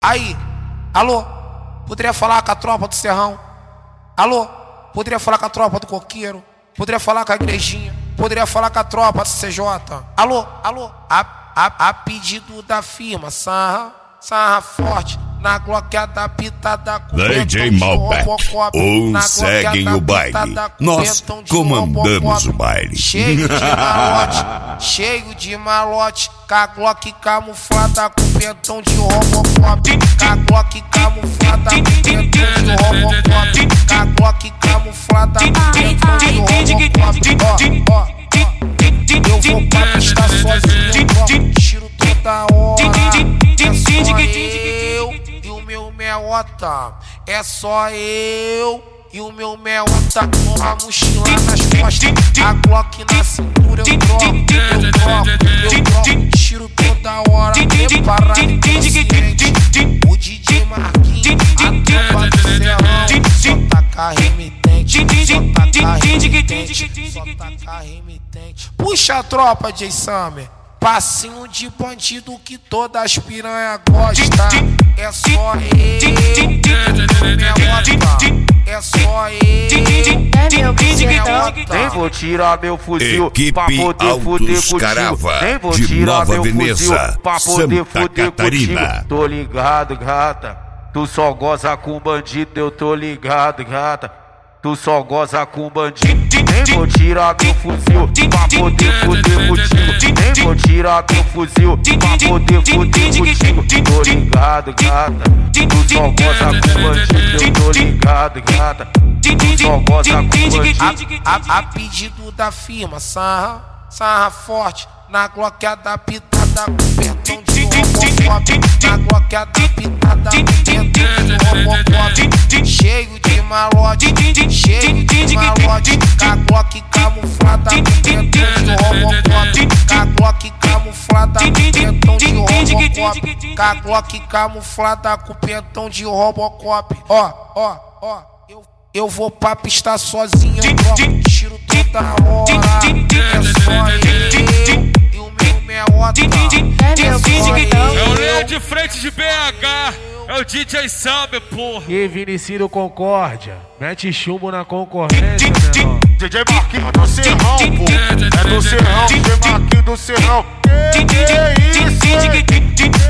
Aí, alô, poderia falar com a tropa do Serrão? Alô, poderia falar com a tropa do Coqueiro? Poderia falar com a igrejinha? Poderia falar com a tropa do CJ? Alô, a pedido da firma, sarra forte, na gloqueada pitada com DJ Malbec, ou seguem o baile, nós comandamos o baile. Cheio de malote, com a Glock camuflada com pentão de Robocop. Com a Glock camuflada com pentão de Robocop. Com a Glock camuflada com pentão de Robocop. Eu vou pra pista sozinho, troco tiro toda hora. É só eu e o meu meota. É só eu e o meu meota. Com a mochila nas costas, a Glock na cintura. Eu troco tiro toda hora. Preparado e consciente. O DJ Marquinhos, a tropa do Serrão. Só taca remitente, só taca remitente, só taca remitente. Puxa a tropa, J. Summer. Passinho de bandido que toda as piranha gosta. É só eu, é só eu. Nem vou tirar meu fuzil Equipe pra poder fuder Altos contigo. Carava, Nem vou de tirar Nova meu Veneza, fuzil pra poder Santa fuder Catarina. contigo. Tô ligado, gata. Tu só goza com bandido, eu tô ligado, gata. Tu só goza com bandido. Nem vou tirar meu fuzil pra poder fuder contigo. Nem vou tirar meu fuzil pra poder fuder contigo. Tô ligado, gata. Tu só goza com bandido, eu tô ligado, gata. Tu só goza com bandido. A pedido da firma, sarra forte, na gloqueada pitada com pentão de Robocop. Na gloqueada pitada com pentão de Robocop. Cheio de malote, com a Glock camuflada com pentão de Robocop. Com a Glock camuflada com pentão de Robocop. Com a Glock camuflada com pentão de Robocop. Eu vou pra pista sozinho, eu troco tiro toda hora. É só eu e o meu meota. É o Leão de frente de BH, é o DJ Summer, porra. E Vinicius Concórdia, mete chumbo na concorrência, menor. DJ Marquinhos do Serrão, pô. É do Serrão, DJ Marquinhos do Serrão. Que isso, hein?